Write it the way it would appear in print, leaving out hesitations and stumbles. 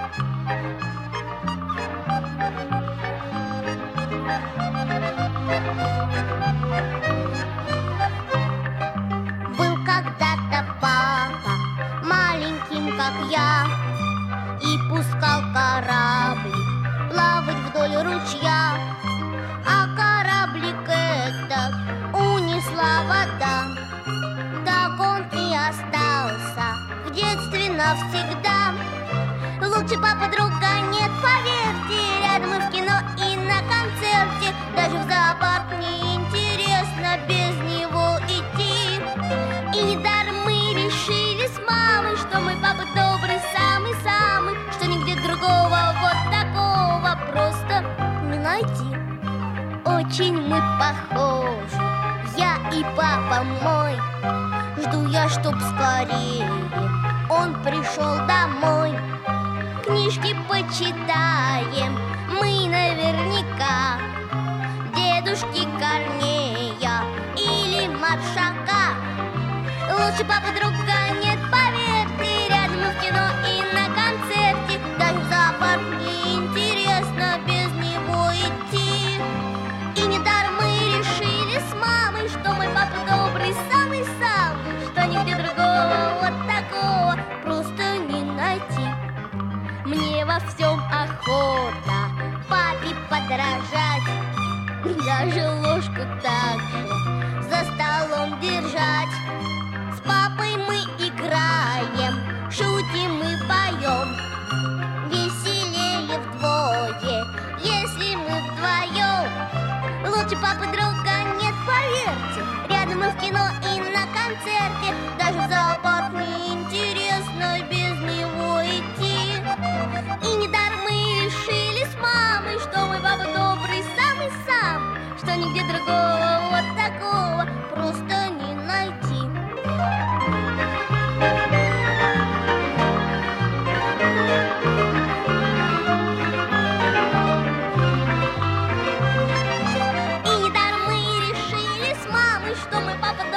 Был когда-то папа маленьким, как я, и пускал кораблик плавать вдоль ручья. А кораблик этот унесла вода, так он и остался в детстве навсегда. Лучше папа друга нет, поверьте, рядом и в кино, и на концерте. Даже в зоопарк неинтересно без него идти. И недаром мы решили с мамой, что мой папа добрый, самый-самый, что нигде другого вот такого просто не найти. Очень мы похожи, я и папа мой. Жду я, чтоб скорее он пришел домой. Книжки почитаем мы наверняка, дедушки Корнея или Маршака. Лучше папы друга нет, поверьте, рядом и в кино, и на концерте. Даже в зоопарк неинтересно без него идти. И недаром мы решили с мамой, что мой папа добрый, самый-самый, что нигде другого вот такого просто не найти. Мне во всем охота папе подражать, даже ложку так же за столом держать. С папой мы играем, шутим и поем, веселее вдвое, если мы вдвоем. Лучше папы друга нет, поверьте, рядом и в кино, и на концерте. Даже в зоопарк неинтересно без него идти. И недаром мы решили с мамой, что мой папа добрый, самый-самый, что нигде другого вот такого просто не найти. И недаром мы решили с мамой, что мой папа добрый,